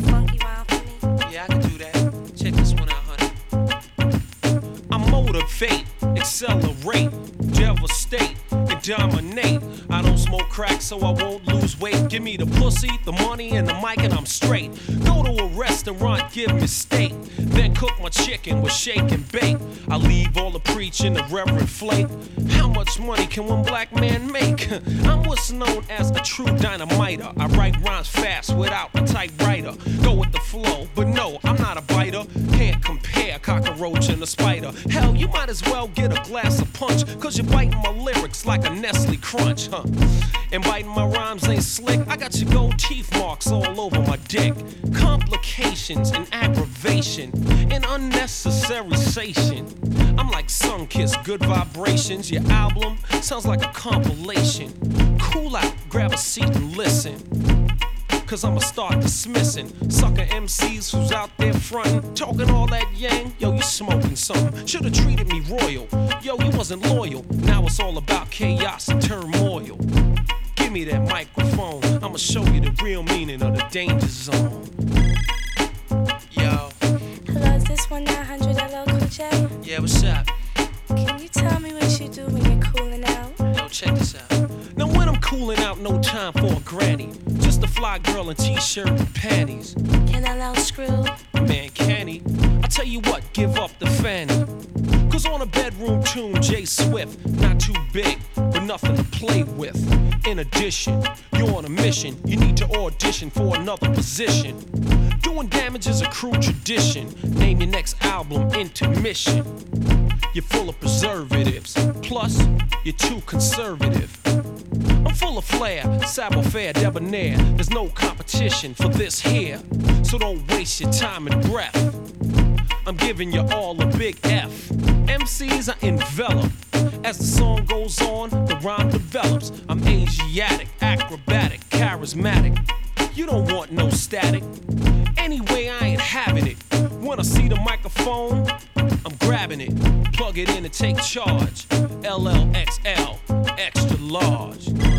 funky rhyme for me? Yeah, I can do that. Check this one out, honey. I motivate, accelerate, devastate, and dominate. I don't smoke crack, so I won't lose weight. Give me the pussy, the money, and the mic, and I'm straight. Go to a restaurant, give me steak. Then cook my chicken with shake and bake. I leave all the preaching, the Reverend Flake. How much money can one black man make? I'm what's known as a true dynamiter. I write rhymes fast without a typewriter. Go with the flow, but no, I'm not a biter. Can't compare cockroach and a spider. Hell, you might as well get a glass of punch, cause you're biting my lyrics like a Nestle Crunch, huh? And biting my rhymes ain't slick. I got your gold teeth marks all over my dick. Complications and aggravation and unnecessary sation. I'm like Sunkissed, good vibrations. Your album sounds like a compilation. Cool out, grab a seat and listen, cause I'ma start dismissing sucker MCs who's out there frontin', talking all that yang. Yo, you smoking something. Should've treated me royal. Yo, you wasn't loyal. Now it's all about chaos and turmoil. Give me that microphone. I'ma show you the real meaning of the danger zone. Yo. Hello, is this 1-900 LL Cool J? Yeah, what's up? Can you tell me what you do when you're cooling out? Yo, check this out. Now when I'm cooling out, no time for a granny. Just a fly girl in t-shirt and panties. Can LL screw? Man, can he? I tell you what, give up the fanny. Cause on a bedroom tune, Jay Swift, not too big, but nothing to play with. In addition, you're on a mission. You need to audition for another position. Doing damage is a crude tradition. Name your next album Intermission. You're full of preservatives, plus you're too conservative. I'm full of flair, savoir-faire, debonair. There's no competition for this here, so don't waste your time and breath. I'm giving you all a big F. MCs are enveloped. As the song goes on, the rhyme develops. I'm Asiatic, acrobatic, charismatic. You don't want no static. Anyway, I ain't having it. When I see the microphone, I'm grabbing it. Plug it in and take charge. LLXL, extra large.